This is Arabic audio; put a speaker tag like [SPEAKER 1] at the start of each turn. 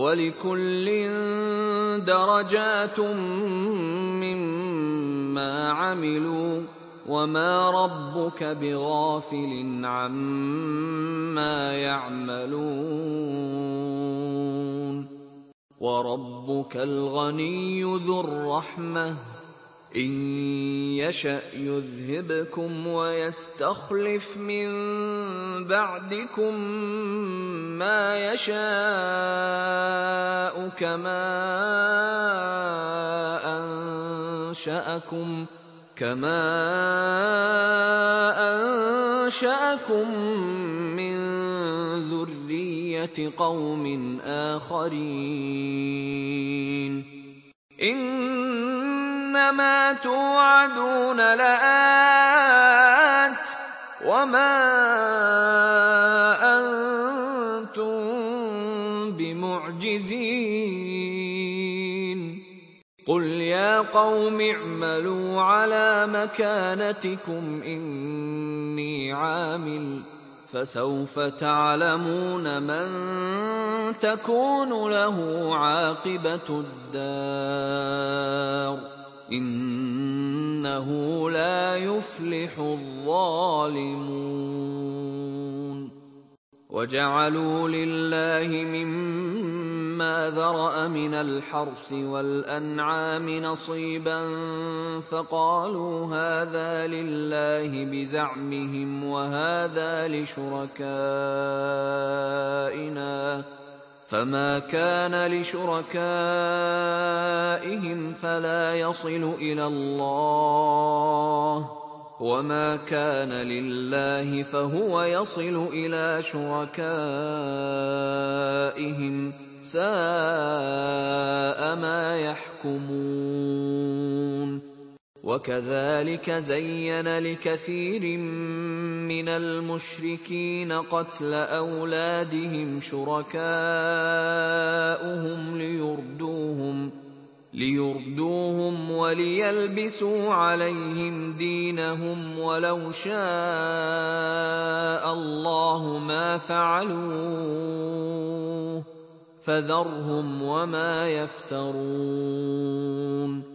[SPEAKER 1] وَلِكُلٍّ دَرَجَاتٌ مِّمَّا عَمِلُوا ۚ وَمَا رَبُّكَ بِغَافِلٍ عَمَّا يَعْمَلُونَ وَرَبُّكَ الْغَنِيُّ ذُو الرَّحْمَةِ ۚ إِن يَشَأْ يُذْهِبْكُمْ وَيَسْتَخْلِفْ مِن بَعْدِكُم مَّا يَشَاءُ كَمَا أَنشَأَكُم مِّن ذُرِّيَّةِ قَوْمٍ آخَرِينَ إِنَّمَا تُوعَدُونَ لَآتٍ ۖ وَمَا أَنتُم بِمُعْجِزِينَ قُلْ يَا قَوْمِ اعْمَلُوا عَلَىٰ مَكَانَتِكُمْ إِنِّي عَامِلٌ ۖ فَسَوْفَ تَعْلَمُونَ مَن تَكُونُ لَهُ عَاقِبَةُ الدَّارِ ۗ إِنَّهُ لَا يُفْلِحُ الظَّالِمُونَ وَجَعَلُوا لِلَّهِ مِمَّا ذَرَأَ مِنَ الْحَرْثِ وَالْأَنْعَامِ نَصِيبًا فَقَالُوا هَٰذَا لِلَّهِ بِزَعْمِهِمْ وَهَٰذَا لِشُرَكَائِنَا ۖ فَمَا كَانَ لِشُرَكَائِهِمْ فَلَا يَصِلُ إِلَى اللَّهِ ۖ وَمَا كَانَ لِلَّهِ فَهُوَ يَصِلُ إِلَىٰ شُرَكَائِهِمْ ۗ سَاءَ مَا يَحْكُمُونَ وَكَذَٰلِكَ زَيَّنَ لِكَثِيرٍ مِّنَ الْمُشْرِكِينَ قَتْلَ أَوْلَادِهِمْ شُرَكَاؤُهُمْ لِيُرْدُوهُمْ وَلِيَلْبِسُوا عَلَيْهِمْ دِينَهُمْ ۖ وَلَوْ شَاءَ اللَّهُ مَا فَعَلُوهُ ۖ فَذَرْهُمْ وَمَا يَفْتَرُونَ